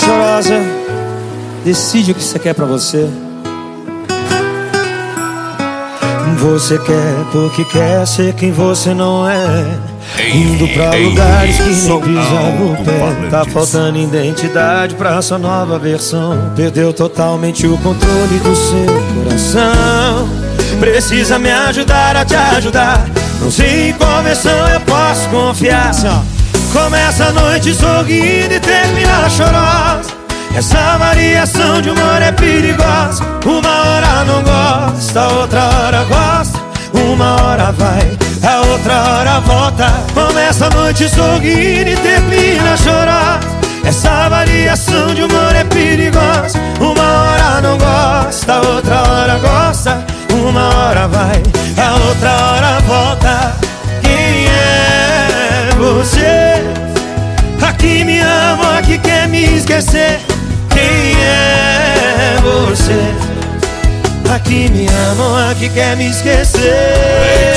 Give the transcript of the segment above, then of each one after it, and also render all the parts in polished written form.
Chorosa, decide o que você quer pra você. Você quer porque quer ser quem você não é. Indo pra lugares que nem pisar no pé. Tá faltando identidade pra sua nova versão. Perdeu totalmente o controle do seu coração. Precisa me ajudar a te ajudar. Não sei em qual versão eu posso confiar. Começa a noite sorrindo e termina chorosa. Essa variação de humor é perigosa. Uma hora não gosta, outra hora gosta. Uma hora vai, a outra hora volta. Começa a noite sorrindo e termina chorosa. Essa variação de humor é perigosa. Uma hora não gosta, outra hora gosta. Uma hora vai, a outra hora volta. Quem é você? Aqui me ama, aqui quer me esquecer. Quem é você? Aqui me ama, aqui quer me esquecer.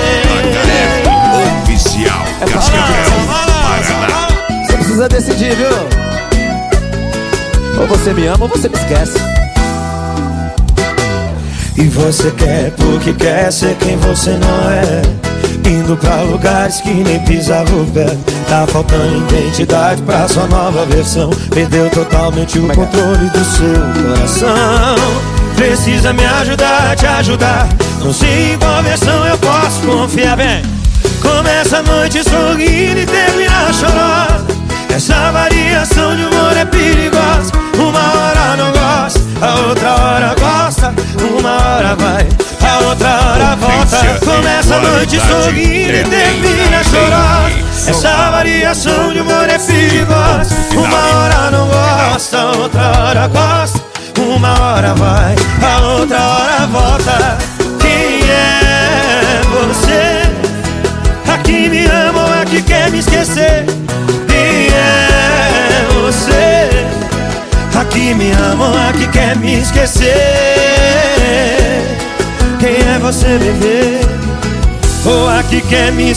Oficial Cascavel, Paraná. Você precisa decidir, viu? Ou você me ama ou você me esquece. E você quer porque quer ser quem você não é. Indo pra lugares que nem pisava o pé. Tá faltando identidade pra sua nova versão. Perdeu totalmente o controle do seu coração. Precisa me ajudar a te ajudar. Não sei em qual versão eu posso confiar. Bem, começa a noite sorrindo e termina chorosa. Essa variação de humor é perigosa. Uma hora não gosta, a outra hora gosta. Uma hora vai, a outra hora volta. Começa a noite sorrindo e termina chorosa. Essa variação de humor é perigosa. Uma hora não gosta, a outra hora gosta. Uma hora vai, a outra hora volta. Quem é você? Aqui me ama ou aqui quer me esquecer? Quem é você? Aqui me ama ou aqui quer me esquecer? Quem é você, bebê? Ou aqui quer me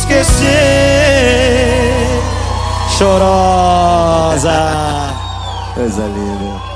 esquecer? Chorosa, Coisa linda.